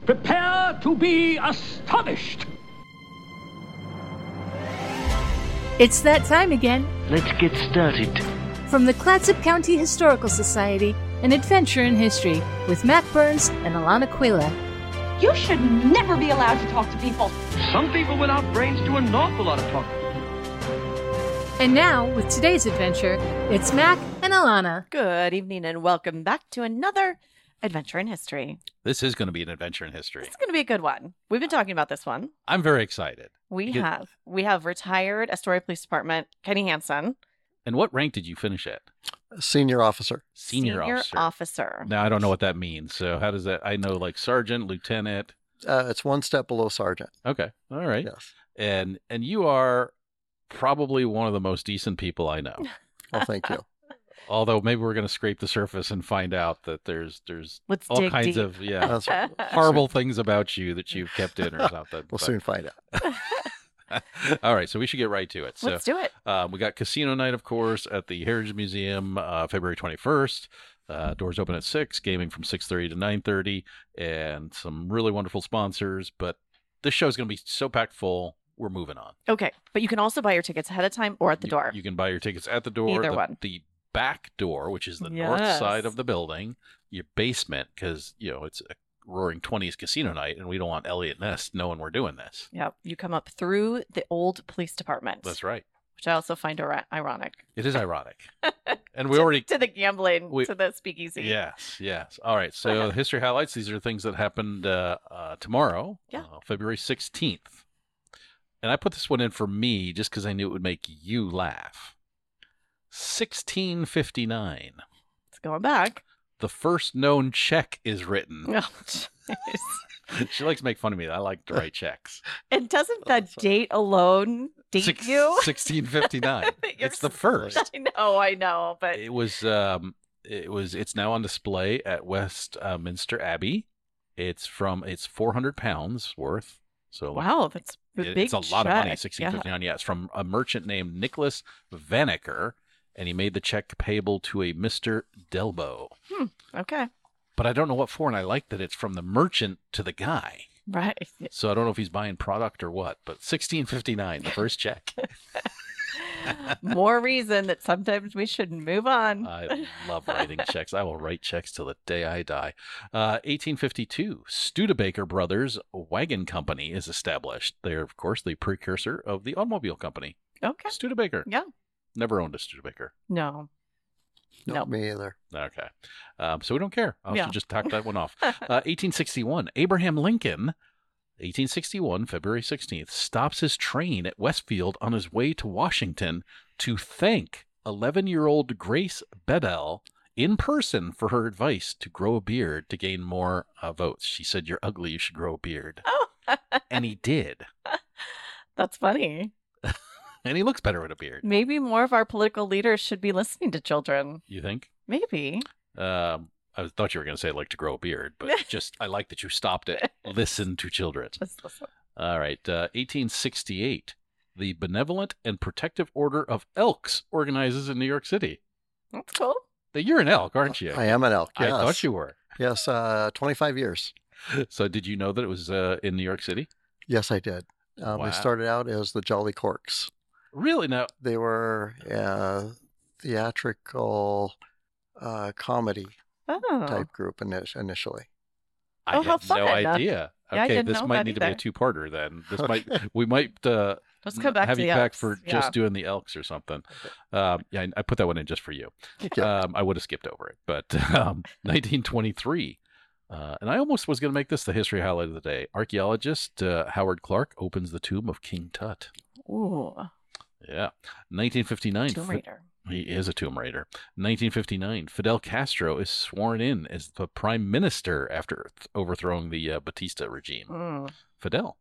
Prepare to be astonished. It's that time again. Let's get started. From the Clatsop County Historical Society, an adventure in history with Matt Burns and Alana Quila. You should never be allowed to talk to people. Some people without brains do an awful lot of talking. And now, with today's adventure, it's Mac and Alana. Good evening and welcome back to another adventure in history. This is going to be an adventure in history. It's going to be a good one. We've been talking about this one. I'm very excited. We have retired Astoria Police Department Kenny Hansen. And what rank did you finish at? Senior officer. Senior officer. Now, I don't know what that means. So how does that, I know like sergeant, lieutenant. It's one step below sergeant. Okay. All right. Yes. And you are probably one of the most decent people I know. Well, thank you. Although maybe we're going to scrape the surface and find out that there's Let's all dig kinds deep. of That's right. horrible things about you that you've kept in or something. We'll soon find out. All right, so we should get right to it. So Let's do it. we got Casino Night, of course, at the Heritage Museum, February 21st. Doors open at 6, gaming from 6:30 to 9:30, and some really wonderful sponsors. But this show is going to be so packed full, we're moving on. Okay, but you can also buy your tickets ahead of time or at the door. You can buy your tickets at the door. Either one. The back door, which is the north Yes. side of the building, your basement, because, it's a Roaring 20s casino night, and we don't want Elliot Ness knowing we're doing this. Yep, you come up through the old police department. That's right. Which I also find ironic. It is ironic. And we already... To the gambling, to the speakeasy. Yes. All right, so history highlights. These are things that happened tomorrow, February 16th. And I put this one in for me just because I knew it would make you laugh. 1659. It's going back. The first known check is written. Oh, jeez. She likes to make fun of me. I like to write checks. And doesn't that date alone date you? 1659. It's the first. I know, but it's now on display at Westminster Abbey. It's 400 pounds worth. So wow, that's it's a lot of money. 1659. Yeah. It's from a merchant named Nicholas Vanacker, and he made the check payable to a Mr. Delbo. Okay. But I don't know what for, and I like that it's from the merchant to the guy. Right. So I don't know if he's buying product or what, but 1659, the first check. More reason that sometimes we should move on. I love writing checks. I will write checks till the day I die. 1852, Studebaker Brothers Wagon Company is established. They're, of course, the precursor of the automobile company. Okay. Studebaker. Yeah. Never owned a Studebaker. No. Not me either. Okay. So we don't care. I should just talk that one off. 1861, Abraham Lincoln, 1861, February 16th, stops his train at Westfield on his way to Washington to thank 11-year-old Grace Bedell in person for her advice to grow a beard to gain more votes. She said, "You're ugly, you should grow a beard." Oh. And he did. That's funny. And he looks better with a beard. Maybe more of our political leaders should be listening to children. You think? Maybe. I thought you were going to say like to grow a beard, but I like that you stopped it. Listen to children. Just listen. All right. 1868, the Benevolent and Protective Order of Elks organizes in New York City. That's cool. You're an elk, aren't you? I am an elk, yes. I thought you were. Yes, 25 years. So did you know that it was in New York City? Yes, I did. Wow. They started out as the Jolly Corks. Really? Now they were theatrical comedy type group initially. I had no idea. Okay, this might need to be a two-parter then. We might let's come back have to you the back Elks. for just doing the Elks or something. I put that one in just for you. I would have skipped over it, but 1923. And I almost was going to make this the history highlight of the day. Archaeologist Howard Clark opens the tomb of King Tut. Ooh. Yeah. 1959. Tomb Raider. He is a Tomb Raider. 1959. Fidel Castro is sworn in as the prime minister after overthrowing the Batista regime. Fidel.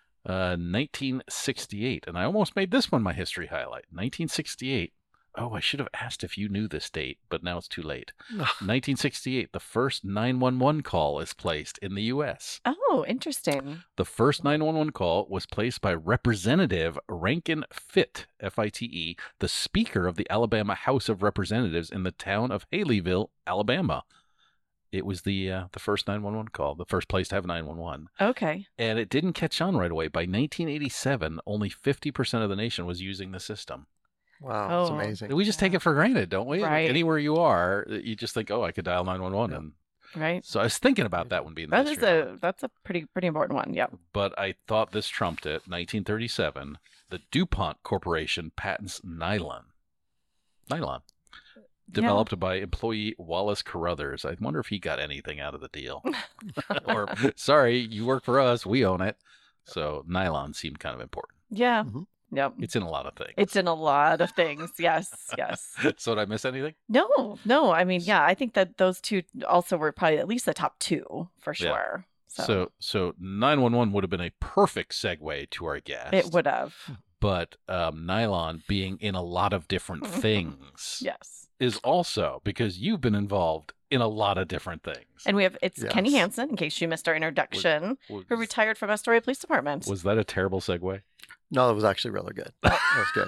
1968. And I almost made this one my history highlight. 1968. Oh, I should have asked if you knew this date, but now it's too late. 1968, the first 911 call is placed in the U.S. Oh, interesting. The first 911 call was placed by Representative Rankin Fitt, F-I-T-E, the Speaker of the Alabama House of Representatives in the town of Haleyville, Alabama. It was the first 911 call, the first place to have 911. Okay. And it didn't catch on right away. By 1987, only 50% of the nation was using the system. Wow, it's Oh. amazing. We just take it for granted, don't we? Like, Right. anywhere you are, you just think, oh, I could dial 911. And Right. so I was thinking about that one being the That is history. that's a pretty important one. Yep. But I thought this trumped it. 1937, the DuPont Corporation patents nylon. Nylon. Developed by employee Wallace Carruthers. I wonder if he got anything out of the deal. Or, sorry, you work for us, we own it. So nylon seemed kind of important. Yeah. Mhm. Yep. It's in a lot of things. It's in a lot of things. Yes. Yes. So did I miss anything? No. I mean, yeah, I think that those two also were probably at least the top two for Yeah. sure. So 911 would have been a perfect segue to our guest. it would have. But nylon being in a lot of different things Yes. is also because you've been involved in a lot of different things. And it's Yes. Kenny Hansen, in case you missed our introduction, Was, who retired from Astoria Police Department. was that a terrible segue? No, it was actually really good. It was good.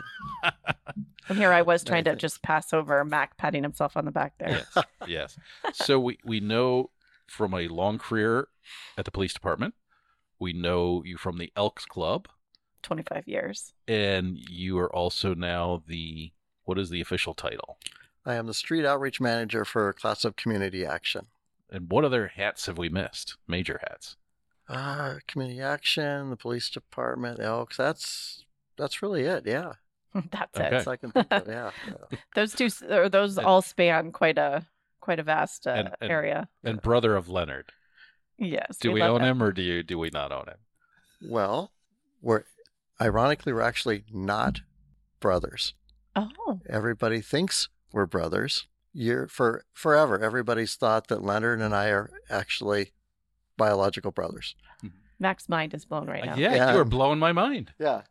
And here I was trying to Amazing. just pass over Mac patting himself on the back there. Yes, yes. So we know from a long career at the police department, we know you from the Elks Club, 25 years. and you are also now what is the official title? I am the street outreach manager for Class of Community Action. And what other hats have we missed? Major hats. Community Action, the police department, Elks. That's really it. Yeah, That's Okay. that's all I can think of. Yeah. those And- all span quite a vast And- area. And brother of Leonard. Yes. Do we love own that. him or do we not own him? Well, we're actually not brothers. Oh. Everybody thinks we're brothers. Forever, everybody's thought that Leonard and I are actually biological brothers. Mac's mind is blown right now. Yeah, Yeah. you are blowing my mind. Yeah.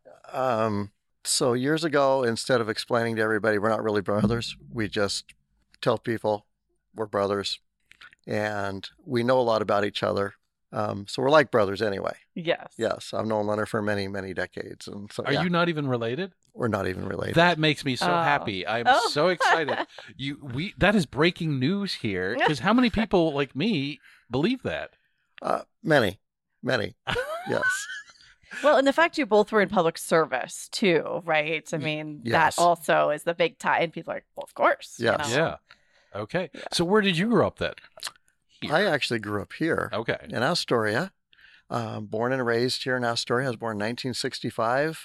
So years ago, instead of explaining to everybody we're not really brothers, we just tell people we're brothers, and we know a lot about each other. So we're like brothers anyway. Yes. Yes, I've known Leonard for many, many decades, and so Are you not even related? we're not even related. That makes me so Oh. happy. I'm Oh. so excited. That is breaking news here because how many people like me believe that? Many, yes. Well, and the fact you both were in public service too, right? I mean, Yes. that also is the big tie. And people are like, well, of course. you Yes. know? Yeah. Okay. So where did you grow up then? Here. I actually grew up here Okay. in Astoria. Born and raised here in Astoria. I was born in 1965,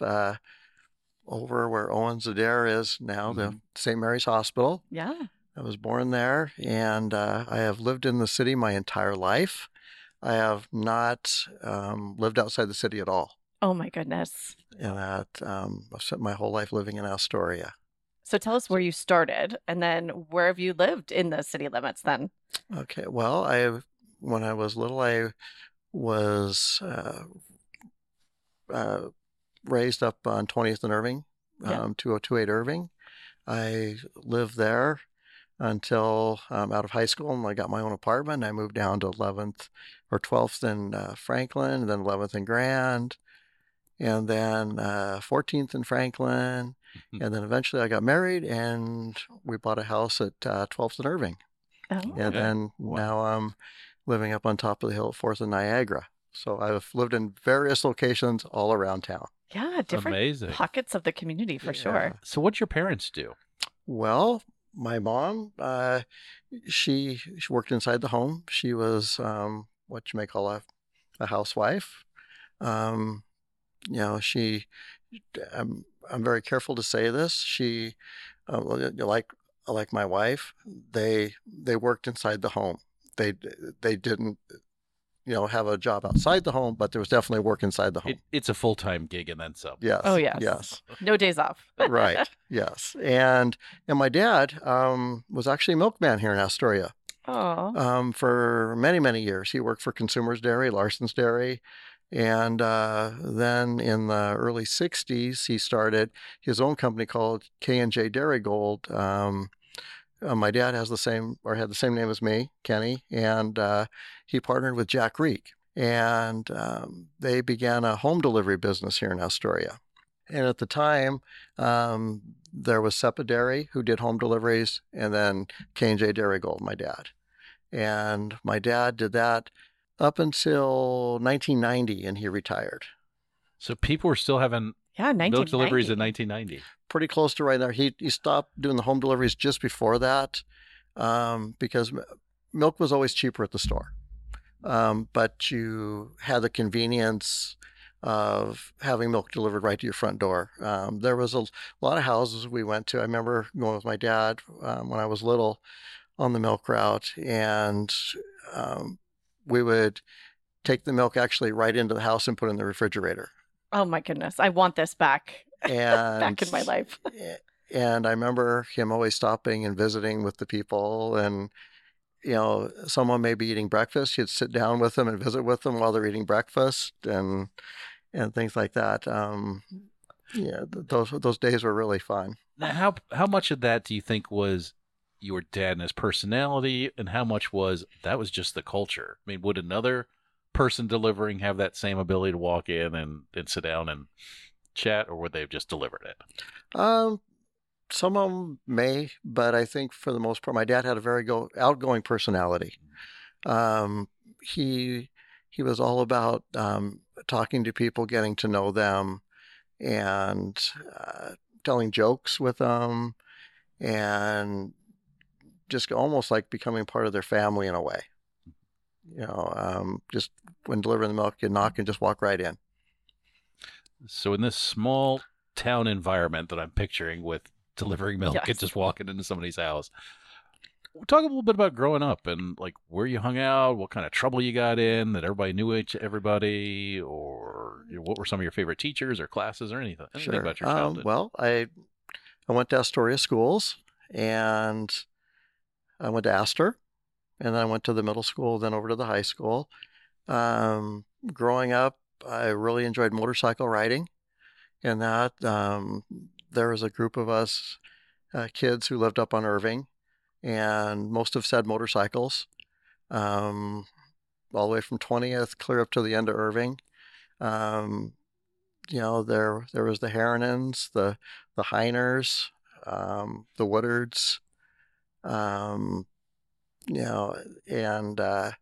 over where Owens Adair is now, the St. Mary's Hospital. Yeah. I was born there, and I have lived in the city my entire life. I have not lived outside the city at all. Oh my goodness. And that I've spent my whole life living in Astoria. So tell us where you started and then where have you lived in the city limits then? Okay, well, when I was little, I was raised up on 20th and Irving, Yeah. 2028 Irving. I lived there until out of high school, and I got my own apartment. I moved down to 11th or 12th in Franklin, and then 11th in Grand, and then 14th in Franklin, and then eventually I got married, and we bought a house at 12th and Irving. Oh. And Okay. then Wow. now I'm living up on top of the hill at 4th and Niagara. So I've lived in various locations all around town. Yeah, different Amazing. pockets of the community for sure. So what'd your parents do? Well, my mom, she worked inside the home. She was what you may call a housewife. I'm very careful to say this. She, like my wife, they worked inside the home. They didn't, have a job outside the home, but there was definitely work inside the home. It's a full-time gig and then some. Yes. Oh, yes. Yes. No days off. Right. Yes. And my dad was actually a milkman here in Astoria Oh. for many, many years. He worked for Consumers Dairy, Larson's Dairy. And then in the early 60s, he started his own company called K&J Dairy Gold. My dad had the same name as me, Kenny, and he partnered with Jack Reek. And they began a home delivery business here in Astoria. And at the time, there was Seppa Dairy, who did home deliveries, and then K&J Dairy Gold, my dad. And my dad did that up until 1990, and he retired. So people were still having milk deliveries in 1990. Pretty close to right there. He stopped doing the home deliveries just before that because milk was always cheaper at the store. But you had the convenience of having milk delivered right to your front door. There was a lot of houses we went to. I remember going with my dad when I was little on the milk route, and we would take the milk actually right into the house and put it in the refrigerator. Oh my goodness. I want this back. And back in my life. And I remember him always stopping and visiting with the people, and someone may be eating breakfast. He'd sit down with them and visit with them while they're eating breakfast and things like that. Those days were really fun. Now, how much of that do you think was your dad and his personality, and how much was just the culture? I mean, would another person delivering have that same ability to walk in and sit down and chat, or would they have just delivered it? Some of them may, but I think for the most part, my dad had a very outgoing personality. He was all about talking to people, getting to know them, and telling jokes with them, and just almost like becoming part of their family in a way. Just when delivering the milk, you knock and just walk right in. So in this small town environment that I'm picturing with delivering milk and just walking into somebody's house, talk a little bit about growing up and like where you hung out, what kind of trouble you got in, that everybody knew everybody, or what were some of your favorite teachers or classes or anything Sure. about your childhood. Well, I went to Astoria schools, and I went to Astor, and then I went to the middle school, then over to the high school. Growing up, I really enjoyed motorcycle riding, and that there was a group of us kids who lived up on Irving, and most of us had motorcycles, all the way from 20th clear up to the end of Irving. There was the Harrinens, the Heiners, the Woodards, and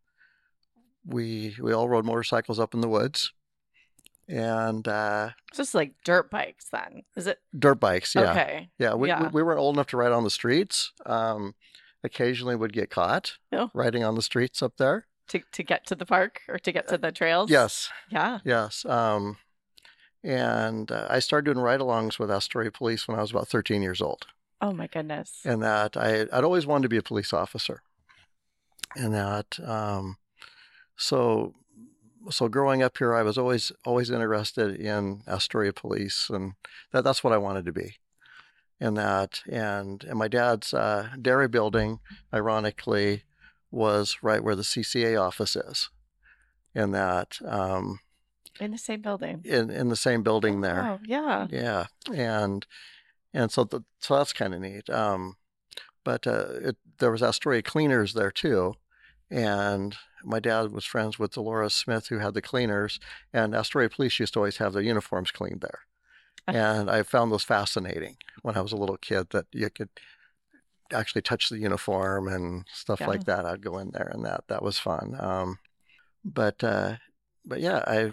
we all rode motorcycles up in the woods. And just like dirt bikes then, is it? Dirt bikes, yeah. Okay. Yeah, we weren't old enough to ride on the streets. Occasionally would get caught riding on the streets up there. To get to the park or to get to the trails? Yes. Yeah. Yes. And I started doing ride-alongs with Astoria Police when I was about 13 years old. Oh my goodness. And that I'd always wanted to be a police officer. And that so growing up here, I was always interested in Astoria Police, and that's what I wanted to be. And my dad's dairy building, ironically, was right where the CCA office is. And that in the same building. In the same building there. Oh yeah. Yeah, and so that's kind of neat. But there was Astoria Cleaners there too, and my dad was friends with Dolores Smith, who had the cleaners, and Astoria Police used to always have their uniforms cleaned there. And I found those fascinating when I was a little kid, that you could actually touch the uniform and stuff like that. I'd go in there, and that was fun. But yeah,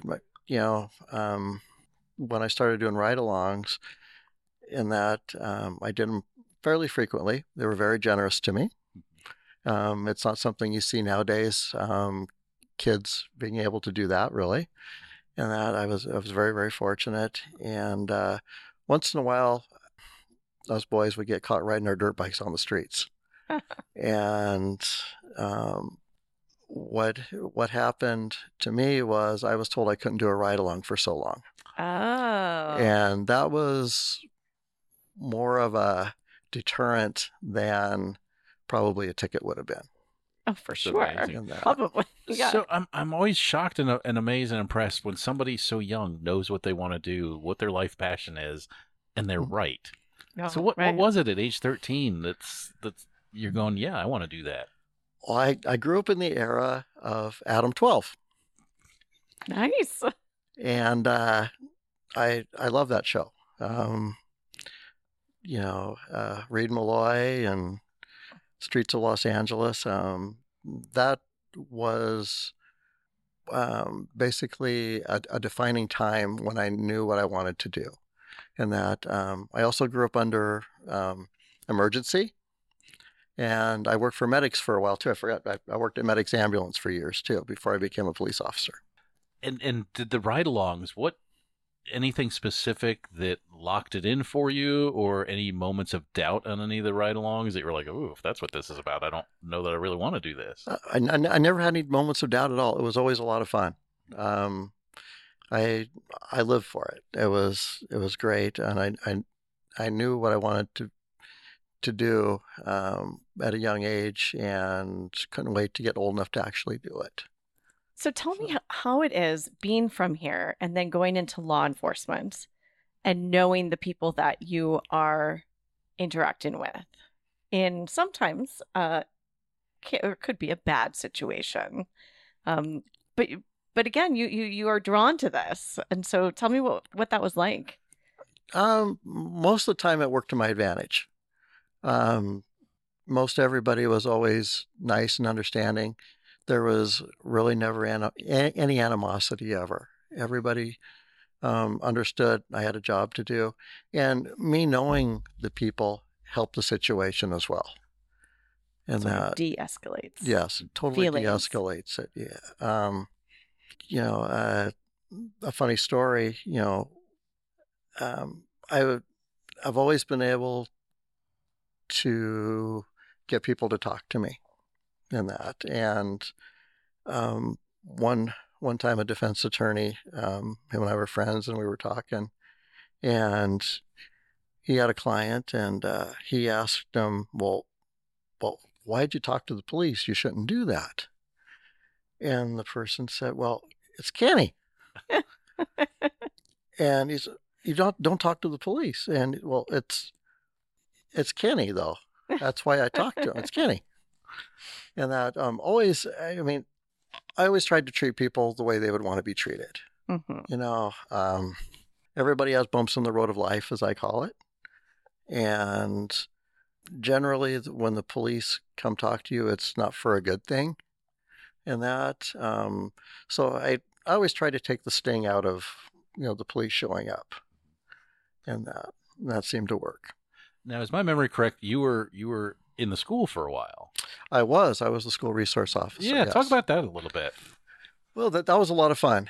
when I started doing ride-alongs, in that I did them fairly frequently. They were very generous to me. It's not something you see nowadays, kids being able to do that, really. And that I was very, very fortunate. And once in a while, us boys would get caught riding our dirt bikes on the streets. And what happened to me was I was told I couldn't do a ride-along for so long. Oh. And that was more of a deterrent than probably a ticket would have been. Oh, for sure. Amazing. Probably. Yeah. So I'm always shocked and amazed and impressed when somebody so young knows what they want to do, what their life passion is, and they're right. Oh, So what was it at age 13 that's you're going, yeah, I want to do that? Well, I grew up in the era of Adam 12. Nice. And I love that show. Reed Malloy and Streets of Los Angeles. that was basically a defining time when I knew what I wanted to do. And that I also grew up under emergency, and I worked for medics for a while too. I forgot, I worked at medics ambulance for years too before I became a police officer. And did the ride-alongs, anything specific that locked it in for you, or any moments of doubt on any of the ride-alongs that you were like, "Ooh, if that's what this is about, I don't know that I really want to do this"? I never had any moments of doubt at all. It was always a lot of fun. I lived for it. It was great, and I knew what I wanted to do at a young age, and couldn't wait to get old enough to actually do it. So tell me how it is being from here and then going into law enforcement and knowing the people that you are interacting with in sometimes could be a bad situation. But again, you are drawn to this. And so tell me what that was like. Most of the time it worked to my advantage. Most everybody was always nice and understanding. There was really never any animosity ever. Everybody understood I had a job to do. And me knowing the people helped the situation as well. And that de-escalates. Yes, totally feelings. De-escalates it. Yeah. A funny story, I've always been able to get people to talk to me in that. And one time a defense attorney, him and I were friends, and we were talking, and he had a client, and he asked him, well, why'd you talk to the police? You shouldn't do that. And the person said, well, it's Kenny. And he said, you don't talk to the police. And well, it's Kenny though. That's why I talk to him. It's Kenny. And that I always tried to treat people the way they would want to be treated. Mm-hmm. Everybody has bumps in the road of life, as I call it. And generally when the police come talk to you, it's not for a good thing. And that, so I always try to take the sting out of, the police showing up. And that seemed to work. Now, is my memory correct? You were in the school for a while. I was the school resource officer. Yeah, yes. Talk about that a little bit. Well, that was a lot of fun.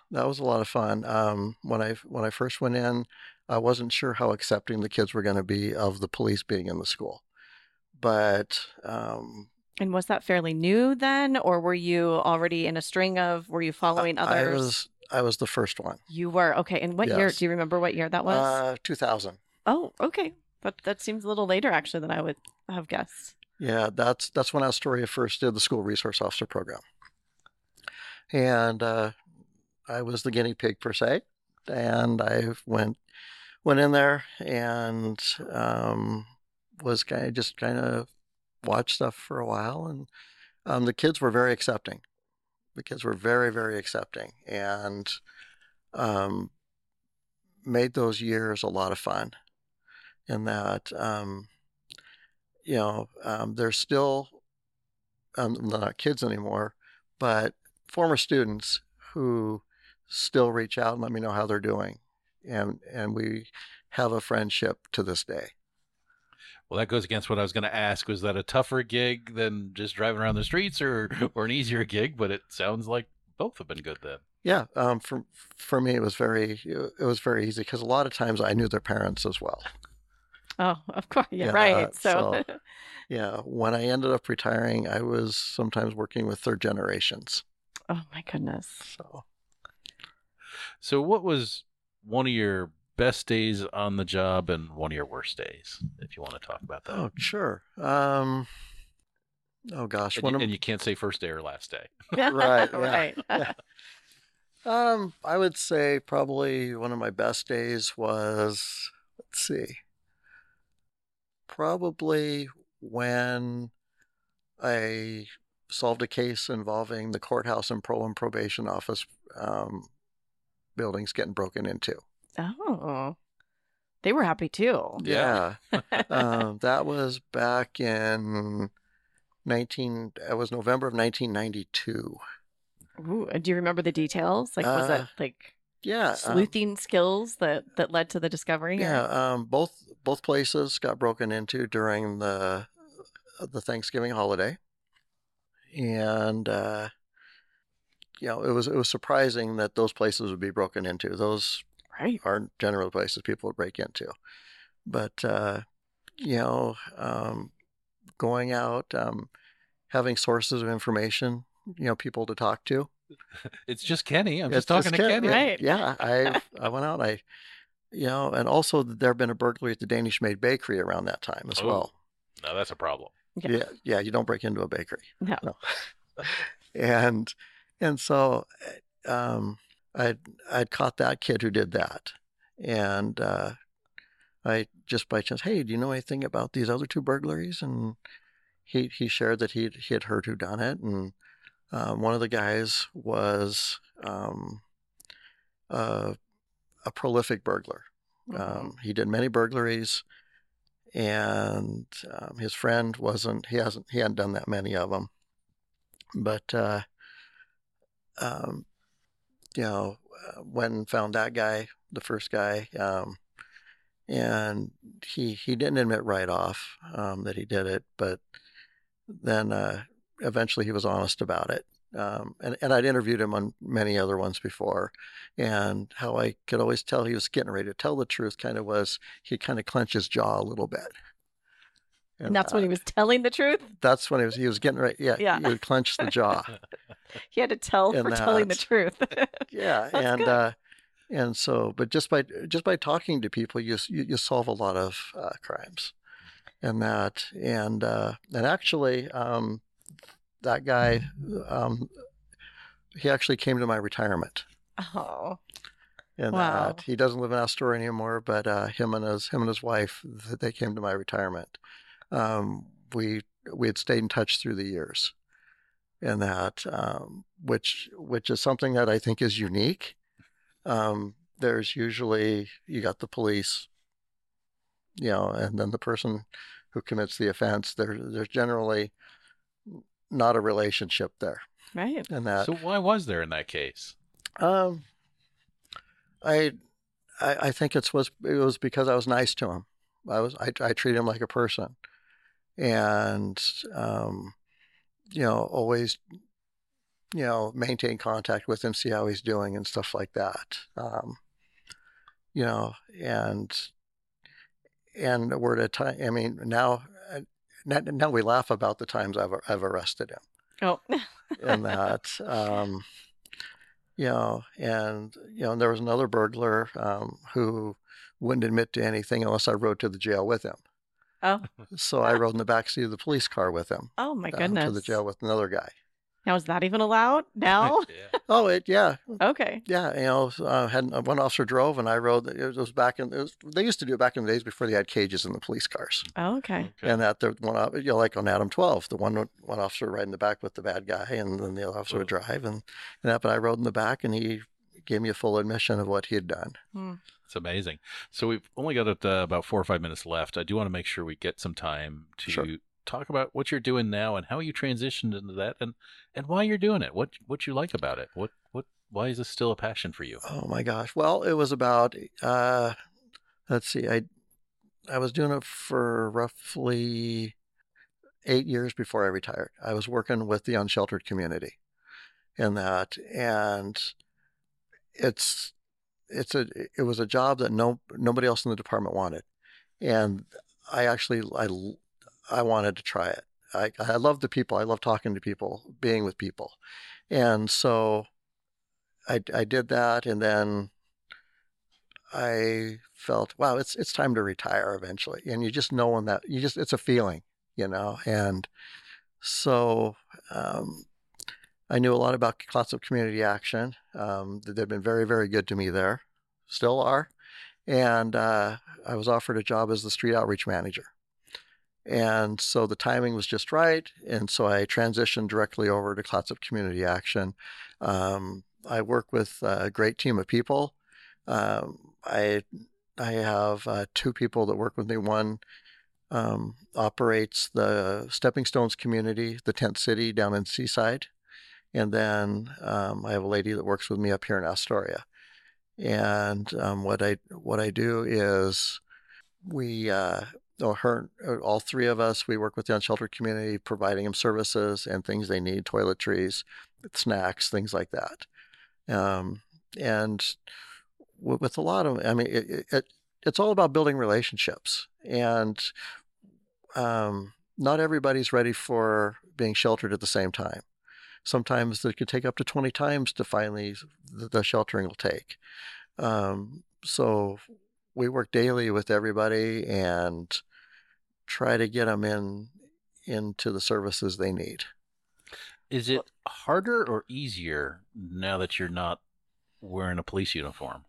When I first went in, I wasn't sure how accepting the kids were going to be of the police being in the school. But and was that fairly new then, or were you already in a string of? Were you following others? I was the first one. You were, okay. And what year? Do you remember what year that was? 2000. Oh, okay. But that seems a little later actually than I would have guessed. Yeah, that's when Astoria first did the school resource officer program, and I was the guinea pig per se, and I went in there and was kind of watched stuff for a while, and the kids were very accepting. The kids were very, very accepting, and made those years a lot of fun. In that, they're still they're not kids anymore, but former students who still reach out and let me know how they're doing, and we have a friendship to this day. Well, that goes against what I was going to ask. Was that a tougher gig than just driving around the streets, or an easier gig? But it sounds like both have been good then. Yeah, for me it was very easy because a lot of times I knew their parents as well. Oh, of course. Yeah, right. So yeah, when I ended up retiring, I was sometimes working with third generations. Oh my goodness. So what was one of your best days on the job and one of your worst days, if you want to talk about that? Oh, sure. Oh gosh. And you can't say first day or last day. Right. Yeah. Right. Yeah. I would say probably one of my best days was, let's see, probably when I solved a case involving the courthouse and probation office buildings getting broken into. Oh, they were happy too. Yeah. That was back in It was November of 1992. Ooh, and do you remember the details? Like, was it like Yeah. sleuthing skills that led to the discovery? Yeah. Both places got broken into during the Thanksgiving holiday, and it was surprising that those places would be broken into. Those Right. aren't generally places people would break into, but going out, having sources of information, people to talk to. It's just Kenny. I'm It's just talking to Kenny. Right. Yeah, I went out. And also there had been a burglary at the Danish Maid Bakery around that time as well. No, that's a problem. Yeah, you don't break into a bakery. No. And so I'd caught that kid who did that, and I just by chance, hey, do you know anything about these other two burglaries? And he shared that he had heard who done it, and one of the guys was a prolific burglar. He did many burglaries, and his friend wasn't. He hadn't done that many of them, but when found that guy, the first guy, and he didn't admit right off that he did it, but then eventually he was honest about it. And I'd interviewed him on many other ones before, and how I could always tell he was getting ready to tell the truth was he'd kind of clench his jaw a little bit. And that's when he was telling the truth? That's when he was getting ready. Yeah. He would clench the jaw. He had to tell for telling the truth. Yeah. And so, but just by talking to people, you solve a lot of crimes, and actually, that guy, he actually came to my retirement. Oh, and wow. He doesn't live in Astoria anymore, but him and his wife, they came to my retirement. We had stayed in touch through the years, and which is something that I think is unique. There's usually, you got the police, and then the person who commits the offense. There's generally not a relationship there. Right. And So why was there in that case? I think it was because I was nice to him. I treat him like a person, and always maintain contact with him, see how he's doing and stuff like that. And we're at a time. I mean, now we laugh about the times I've arrested him. Oh. And and there was another burglar who wouldn't admit to anything unless I rode to the jail with him. Oh. So I rode in the backseat of the police car with him. Oh my goodness. To the jail with another guy. Now, is that even allowed now? Yeah. Oh, yeah. Okay. Yeah, had one officer drove and I rode. It was they used to do it back in the days before they had cages in the police cars. Oh, okay. And that the one, like on Adam 12, the one officer riding in the back with the bad guy, and then the other officer would drive, and that. But I rode in the back, and he gave me a full admission of what he had done. It's amazing. So we've only got about 4 or 5 minutes left. I do want to make sure we get some time to talk about what you're doing now and how you transitioned into that, and why you're doing it. What you like about it. Why is this still a passion for you? Oh my gosh. Well, it was about let's see. I was doing it for roughly 8 years before I retired. I was working with the unsheltered community and it was a job that nobody else in the department wanted. And I wanted to try it. I love the people. I love talking to people, being with people. And so I did that, and then I felt, wow, it's time to retire eventually. And you just know it's a feeling, and so I knew a lot about Clatsop Community Action. They've been very, very good to me there, still are. And I was offered a job as the street outreach manager. And so the timing was just right. And so I transitioned directly over to Clatsop Community Action. I work with a great team of people. I have 2 people that work with me. One operates the Stepping Stones community, the Tent City down in Seaside. And then I have a lady that works with me up here in Astoria. And what I do is we, all three of us, we work with the unsheltered community, providing them services and things they need, toiletries, snacks, things like that. And with a lot of, I mean, it's all about building relationships. And not everybody's ready for being sheltered at the same time. Sometimes it could take up to 20 times to finally the sheltering will take. So we work daily with everybody and try to get them into the services they need. Is it harder or easier now that you're not wearing a police uniform?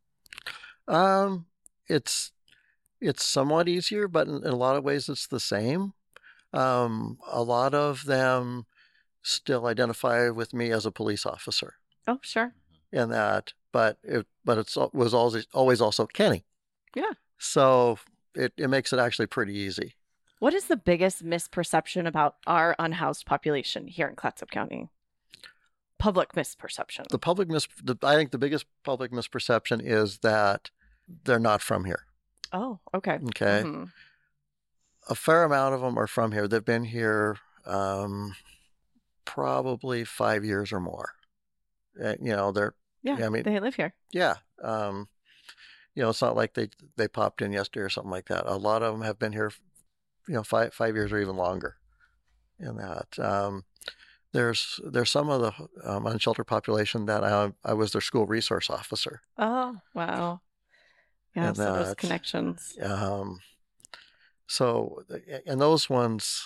It's somewhat easier, but in a lot of ways it's the same. A lot of them still identify with me as a police officer. Oh, sure. In that, but it was always also Kenny. Yeah. So it makes it actually pretty easy. What is the biggest misperception about our unhoused population here in Clatsop County? Public misperception. I think the biggest public misperception is that they're not from here. Oh, okay. Okay. Mm-hmm. A fair amount of them are from here. They've been here probably 5 years or more. They're I mean, they live here. Yeah. It's not like they popped in yesterday or something like that. A lot of them have been here, 5 years or even longer. In that, there's some of the unsheltered population that I was their school resource officer. Oh, wow. Yeah, so those connections. So, and those ones,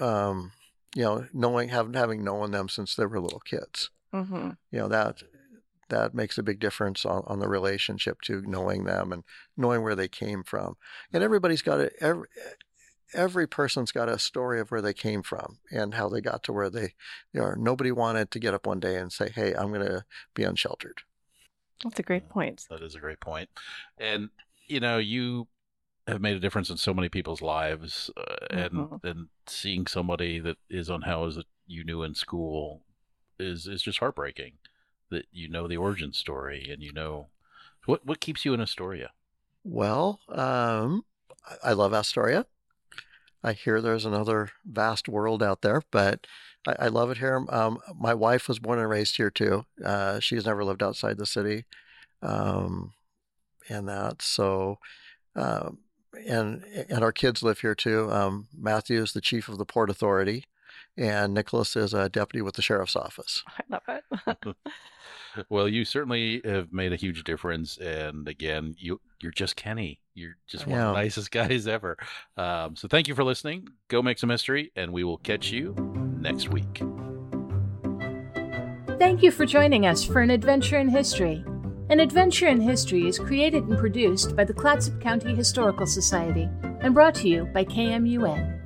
having known them since they were little kids, mm-hmm. That makes a big difference on the relationship to knowing them and knowing where they came from. And everybody's got every person's got a story of where they came from and how they got to where they are. Nobody wanted to get up one day and say, "Hey, I'm going to be unsheltered." That's a great point. That is a great point. And, you have made a difference in so many people's lives, mm-hmm. and seeing somebody that is unhoused that you knew in school is just heartbreaking. That the origin story and what keeps you in Astoria? Well, I love Astoria. I hear there's another vast world out there, but I love it here. My wife was born and raised here too. She's never lived outside the city, and that. So, and our kids live here too. Matthew is the chief of the Port Authority, and Nicholas is a deputy with the sheriff's office. I love it. Well, you certainly have made a huge difference, and again, you're just Kenny. You're just one of the nicest guys ever. So thank you for listening. Go make some history, and we will catch you next week. Thank you for joining us for An Adventure in History. An Adventure in History is created and produced by the Clatsop County Historical Society and brought to you by KMUN.